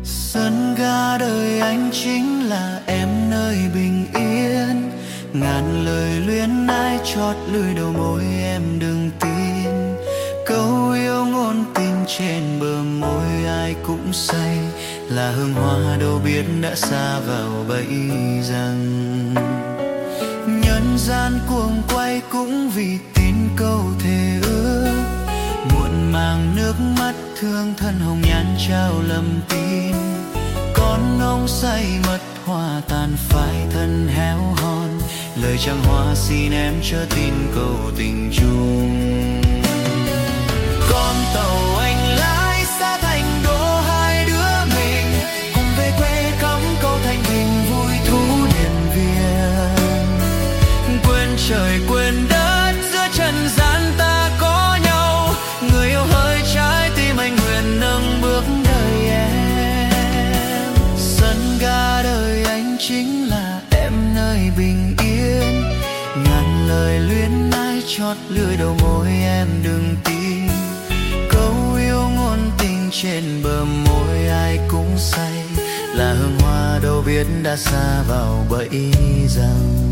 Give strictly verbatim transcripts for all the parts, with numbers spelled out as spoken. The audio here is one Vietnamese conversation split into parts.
Sân ga đời anh chính là em nơi bình yên, ngàn lời luyến ái chót lưỡi đầu môi em đừng tin. Câu yêu ngôn tình trên bờ môi ai cũng say, là hương hoa đâu biết đã xa vào bẫy rằng. Nhân gian cuồng quay cũng vì tin câu thề ước, muộn màng nước mắt thương thân hồng nhan trao lầm tin. Con ngông say mất hoa tàn phai thân héo hon, lời trăng hoa xin em chớ tin câu tình chung. Con tàu anh lái xa thành đô hai đứa mình, cùng về quê cắm câu Thanh Bình vui thú điện viên. Quên trời quên đất giữa trần gian ta có nhau, người yêu hỡi trái tim anh nguyện nâng bước đời em. Sân ga đời anh chính là em nơi bình yên, ngàn lời luyến ái chót lưỡi đầu môi em đừng tin. Câu yêu ngôn tình trên bờ môi ai cũng say, là hương hoa đâu biết đã xa vào bẫy rằng.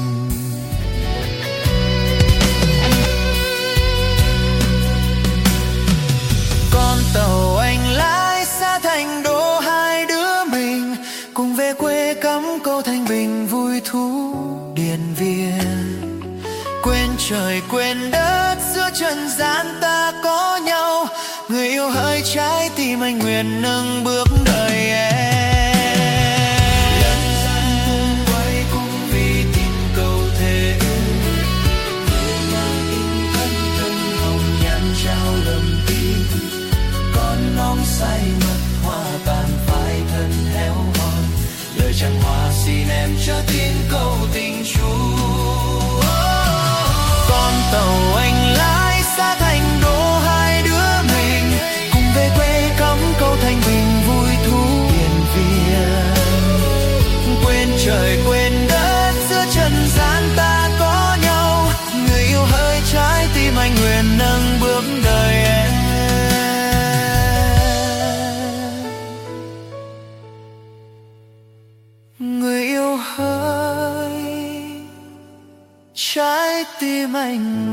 Con tàu anh lái xa thành đô hai đứa mình, cùng về quê cắm câu Thanh Bình vui thú điện viên. Quên trời quên đất giữa trần gian ta có nhau, người yêu hỡi trái tim anh nguyện nâng bước đời em. Nhân gian cùng quay cũng vì tin câu thề ước, người mang in thân thân hồng nhan trao lầm tin. Con non say mất hoa tàn phai thân héo hon, lời trăng hoa xin em chớ tin câu tình chung. Con tàu anh lái xa thành đô hai đứa mình, cùng về quê cắm câu Thanh Bình vui thú điện viên. Quên trời quên đất giữa trần gian ta có nhau, người yêu hỡi trái tim anh nguyện nâng bước đời em. Người yêu hỡi trái tim anh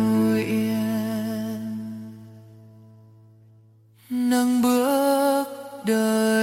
nguyện nâng bước đời